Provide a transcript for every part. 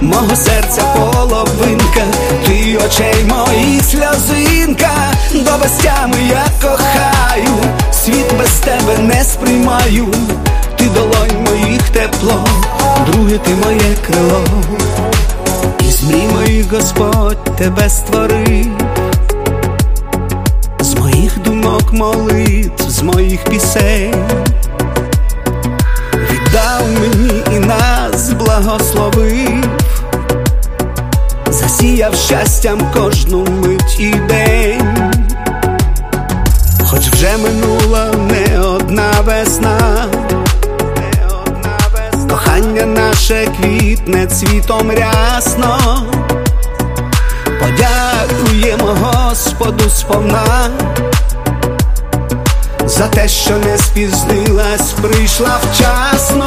мого серця половинка, ти очей моїх сльозинка, до безтями я кохаю, світ без тебе не сприймаю, ти долонь моїх тепло, друге ти моє крило. Із мрій моїх Господь тебе створив, з моїх думок молитв, з моїх пісень, віддав мені і нас благословив, засіяв щастям кожну мить і день. Хоч вже минула не одна весна, кохання наше квітне цвітом рясно, подякуємо Господу сповна за те, що не спізнилась, прийшла вчасно.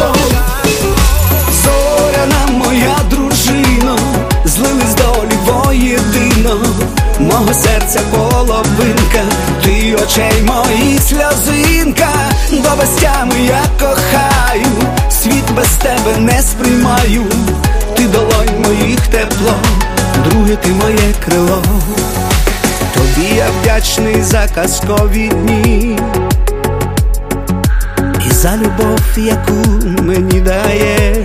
Зоряна моя дружино, злились долі воєдино, мого серця половинка, ти очей моїх сльозинка, до безтями я кохаю, світ без тебе не сприймаю, ти долонь моїх тепло, друге ти моє крило. Тобі я вдячний за казкові дні і за любов, яку мені даєш.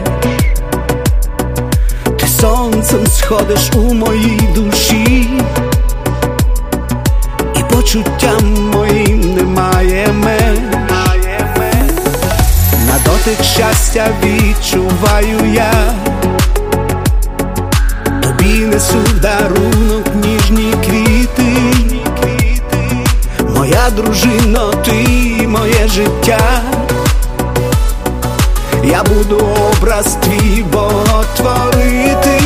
Ти сонцем сходиш у моїй душі, і почуттям моїм немає меж. На дотик щастя відчуваю я, тобі несу в дарунок ніжні квіти. Моя дружино, ти моє життя, я буду образ твій боготворити.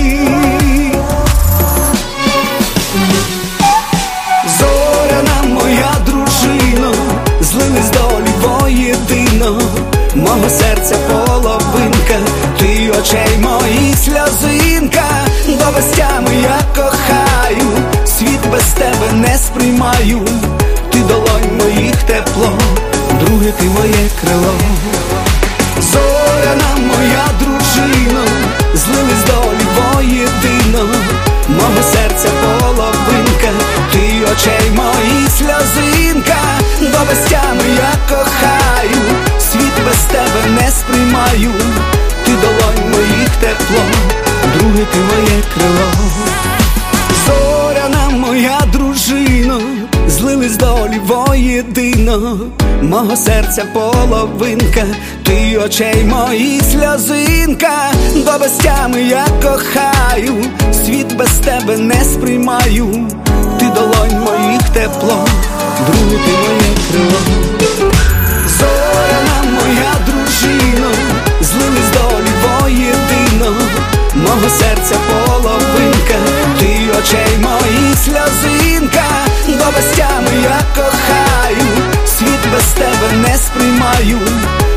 Зоряна моя дружино, злились долі воєдино, мого серця половинка, ти очей моїх сльозинка, до безтями я кохаю, світ без тебе не сприймаю, ти долонь моїх тепло, друге ти моє крило. Зоряна моя дружино, злились долі воєдино, мого серця половинка, ти очей моїх сльозинка, до безтями я кохаю, світ без тебе не сприймаю, ти долонь моїх тепло, друге ти моє крило. Зоряна моя дружино, злились долі воєдино, мого серця половинка, ти очей моїх сльозинка, до безтями я кохаю, світ без тебе не сприймаю, ти долонь моїх тепло, друге ти моє крило. Зоряна моя дружино, злились долі воєдино, мого серця половинка, ти очей моїх сльозинка, до безтями я кохаю, світ без тебе не сприймаю,